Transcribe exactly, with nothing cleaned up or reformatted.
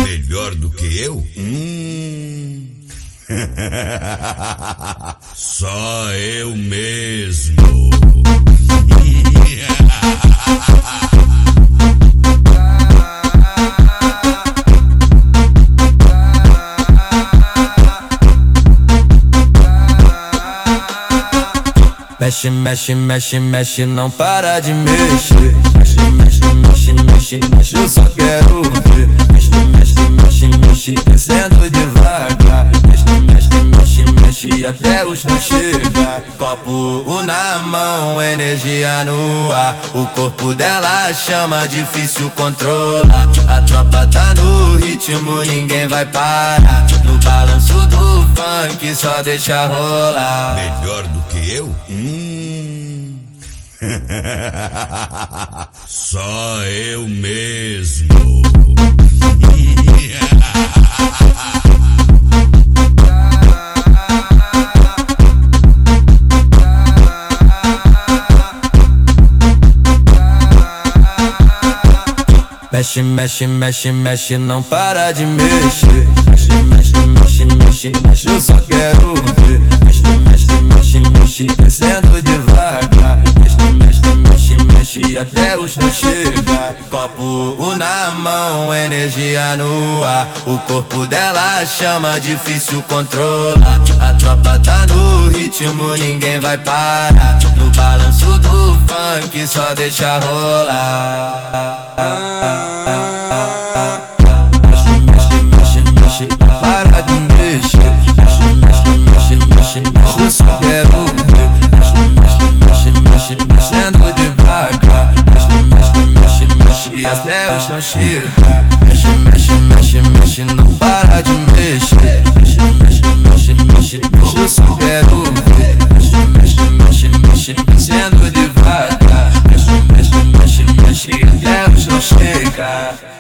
Melhor do que eu? Hum. Só eu mesmo. Mexe, mexe, mexe, mexe, não para de mexer. Mexe, mexe, mexe, mexe, mexe, eu só quero ver. Mexe, mexe, mexe, mexe, descendo devagar. Mexe, mexe, mexe, mexe, até o chão chegar. Copo na mão, energia no ar. O corpo dela chama, difícil controlar. A tropa tá no ritmo, ninguém vai parar. No balanço do funk, só deixa rolar. Melhor do que eu? Hum. Só eu mesmo. Mexe, mexe, mexe, mexe, não para de mexer. Mexe, mexe, mexe, mexe, mexe, eu só quero ver. Mexe, mexe, mexe, mexe, descendo devagar. Mexe, mexe, mexe, mexe, até o chão chegar. Copo na mão, energia no ar. O corpo dela chama, difícil controlar. A tropa tá no ritmo, ninguém vai parar. No balanço do funk, só deixa rolar. Mexe, mexe, mexe, mexe, para de mexer. Mexe, mexe, mexe, mexe, mexe, eu só quero ver. Mexe, mexe, mexe, mexe, mexendo devagar. Mexe, mexe, mexe, mexe, até o chão chegar. Mexe, mexe, mexe, mexe, não para de mexer. Mexe, mexe, mexe, mexe, mexe, eu só quero ver. Mexe, mexe, mexe, mexe, mexendo devagar. Mexe, mexe, mexe, mexe, até o chão chegar.